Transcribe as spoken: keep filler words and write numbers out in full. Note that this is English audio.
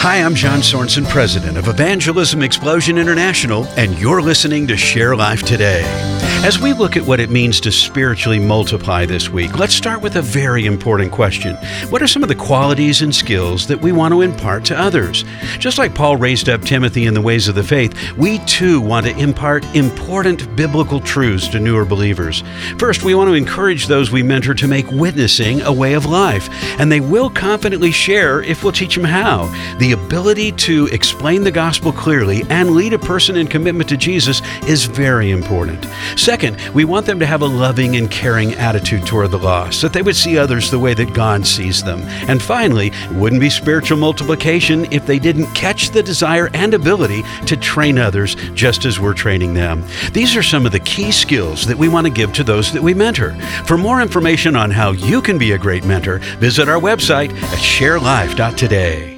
Hi, I'm John Sorensen, president of Evangelism Explosion International, and you're listening to Share Life Today. As we look at what it means to spiritually multiply this week, let's start with a very important question. What are some of the qualities and skills that we want to impart to others? Just like Paul raised up Timothy in the ways of the faith, we too want to impart important biblical truths to newer believers. First, we want to encourage those we mentor to make witnessing a way of life, and they will confidently share if we'll teach them how. The ability to explain the gospel clearly and lead a person in commitment to Jesus is very important. Second, we want them to have a loving and caring attitude toward the lost, so that they would see others the way that God sees them. And finally, it wouldn't be spiritual multiplication if they didn't catch the desire and ability to train others just as we're training them. These are some of the key skills that we want to give to those that we mentor. For more information on how you can be a great mentor, visit our website at share life dot today.